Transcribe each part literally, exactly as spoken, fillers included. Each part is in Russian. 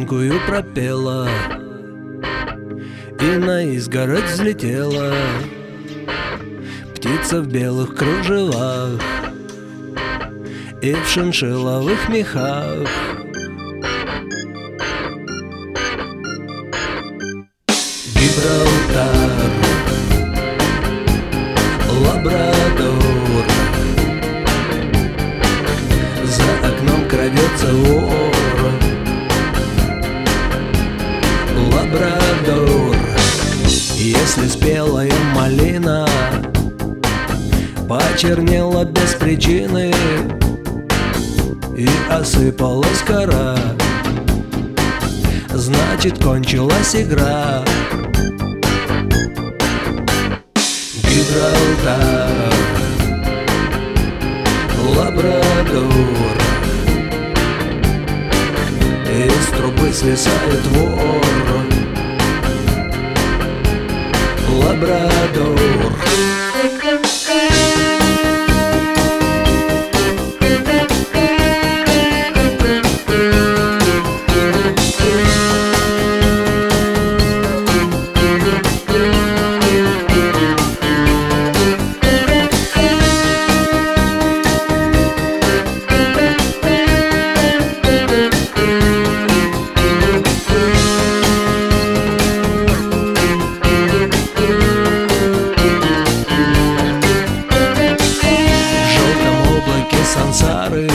песенкую пропела и на изгородь взлетела птица в белых кружевах и в шиншилловых мехах. Гибралтар, Лабрадор, за окном крадется вор. Лабрадор, если спелая малина почернела без причины и осыпалась кора, значит, кончилась игра. Гибралтар, Лабрадор, из трубы свисает вор. Лабрадор. Сансары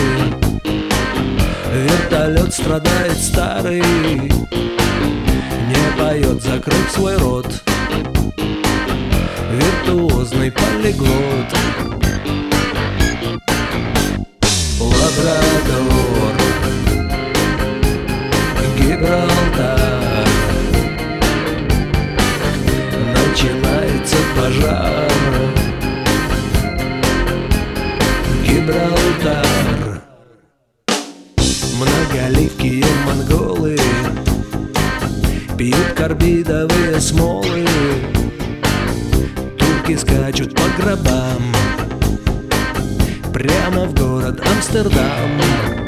вертолет страдает старый, не поет, закрыв свой рот, виртуозный полиглот. Лабрадор, Гибралтар, начинается пожар. Гибралтар. Многоливкие монголы пьют карбидовые смолы, турки скачут по гробам прямо в город Амстердам.